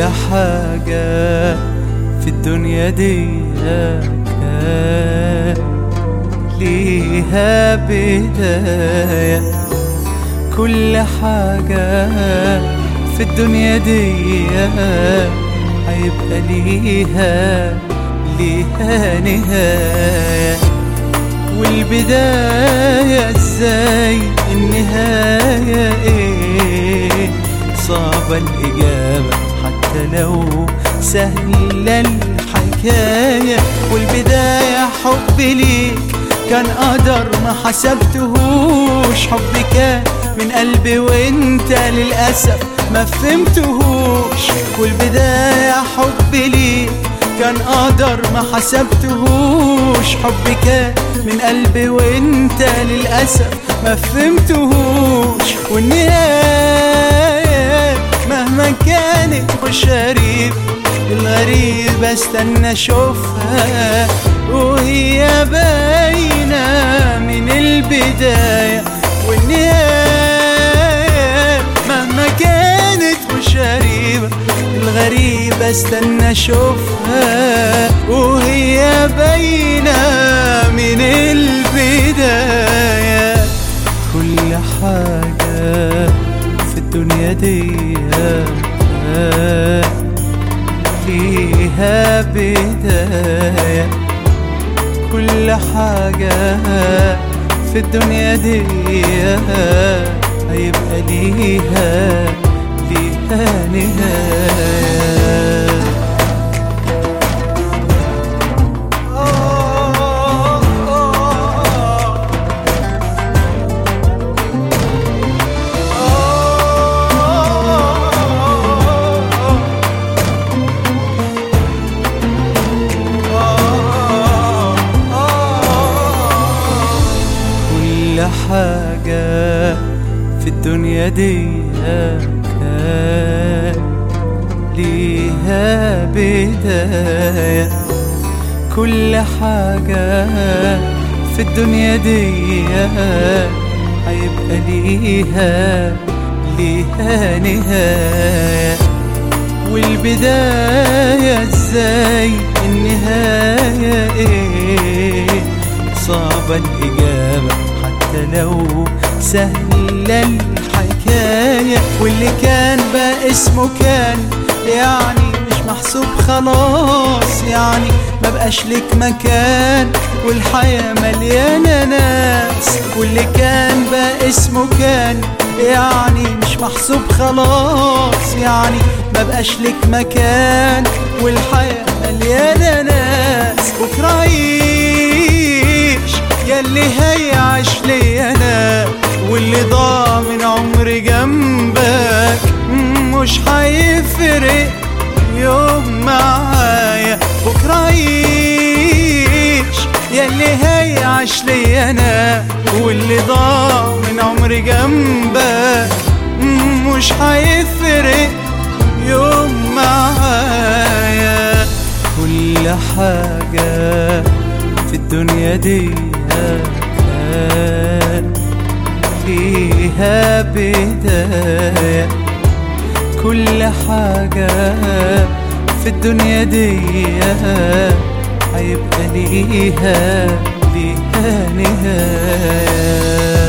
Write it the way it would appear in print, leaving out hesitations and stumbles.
كل حاجة في الدنيا دي كان ليها بداية. كل حاجة في الدنيا دي هيبقى ليها نهاية. والبداية ازاي النهاية ايه؟ صعبة الإجابة حتى لو سهلة الحكاية. والبداية حبي ليك كان قدر ما حسبتهوش. حبي كان من قلبي وانت للأسف ما فهمتهوش. والبداية حبي ليك كان قدر ما حسبتهوش. حبي كان من قلبي وانت للأسف ما فهمتهوش. والنهاية مهما كانت مش غريب، الغريب استنى اشوفها وهي باينة من البداية. والنهاية مهما كانت مش غريبة، الغريب استنى اشوفها وهي باينة من البداية. كل حاجة في الدنيا دي ليها بداية. كل حاجة في الدنيا دي هيبقى ليها نهاية. كل حاجة في الدنيا دي كان ليها بداية. كل حاجة في الدنيا دي هيبقى ليها نهاية. والبداية ازاي النهاية ايه؟ صعبة الإجابة حتى لو سهلة الحكاية. واللي كان بقى اسمه كان يعني مش محسوب خلاص، يعني ما بقاش لك مكان والحياة مليانة ناس. واللي كان بقى اسمه كان يعني مش محسوب خلاص، يعني ما بقاش لك مكان والحياة مليانة ناس. بكرة عيش ياللي هيعيش لي انا، واللي ضاع من عمري جنبك مش هيفرق يوم معايا. بكرة عيش ياللي هيعيش لي انا، واللي ضاع من عمري جنبك مش هيفرق يوم معايا. كل حاجة في الدنيا دي كان ليها بداية. كل حاجة في الدنيا دي هيبقى ليها نهاية.